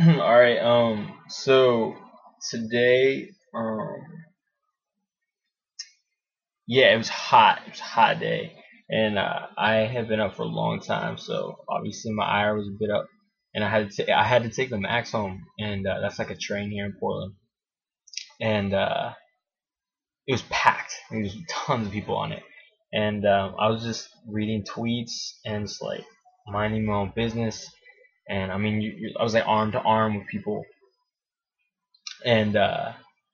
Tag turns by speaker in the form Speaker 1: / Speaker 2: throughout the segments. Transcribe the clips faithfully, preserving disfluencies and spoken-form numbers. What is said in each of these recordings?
Speaker 1: All right. Um. So today, um, yeah, it was hot. It was a hot day, and uh, I had been up for a long time, so obviously my ire was a bit up, and I had to ta- I had to take the Max home, and uh, that's like a train here in Portland, and uh, it was packed. There was tons of people on it, and um, I was just reading tweets and just like minding my own business, and I mean, you, you, I was like arm to arm with people, and uh,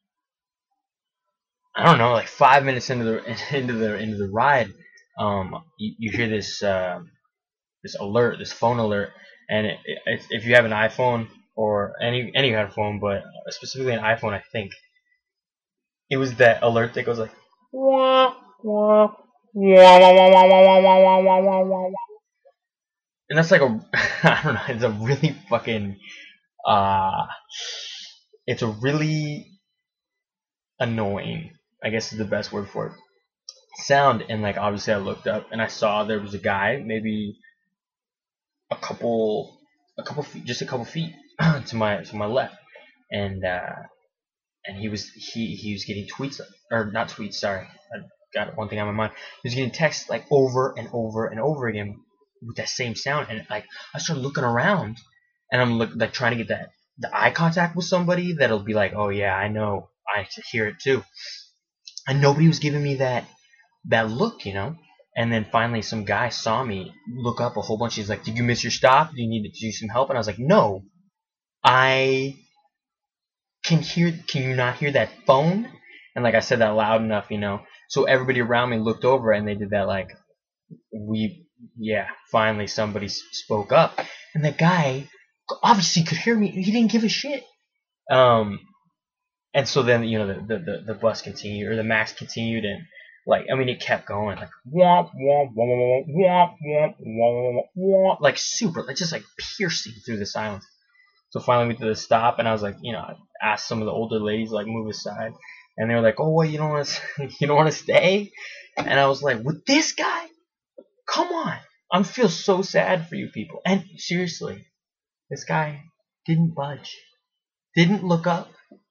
Speaker 1: I don't know, like five minutes into the into the into the ride, um, you, you hear this uh, this alert, this phone alert, and it, it, if you have an iPhone or any any kind of phone, but specifically an iPhone, I think it was that alert that goes like wah wah wah wah wah wah wah wah wah wah wah, and that's like a I don't know, it's a really fucking uh, it's a really annoying, I guess is the best word for it, sound. And like obviously I looked up and I saw there was a guy maybe a couple a couple feet, just a couple feet to my to my left, and uh and he was he he was getting tweets, or not tweets, sorry, I got one thing on my mind. He was getting texts like over and over and over again with that same sound, and like I started looking around, and I'm look, like trying to get that the eye contact with somebody that'll be like, oh yeah, I know, I hear it too, and nobody was giving me that that look, you know. And then finally, some guy saw me look up a whole bunch. He's like, "Did you miss your stop? Do you need to do some help?" And I was like, "No, I can hear. Can you not hear that phone?" And like I said that loud enough, you know. So everybody around me looked over and they did that like we, yeah. Finally, somebody spoke up, and the guy obviously could hear me. He didn't give a shit. Um, and so then you know the the, the, the bus continued, or the Max continued, and like I mean it kept going like womp womp womp womp womp womp womp, like super, like just like piercing through the silence. So finally we did the stop, and I was like, you know, I asked some of the older ladies like move aside, and they were like, oh wait, you don't want to you don't want to stay, and I was like, with this guy, come on, I feel so sad for you people. And seriously, this guy didn't budge, didn't look up,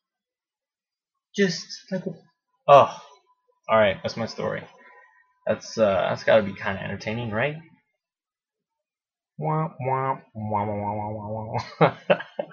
Speaker 1: just like, oh. All right, that's my story. That's uh, that's got to be kind of entertaining, right? Wah, wah, wah, wah, wah, wah, wah.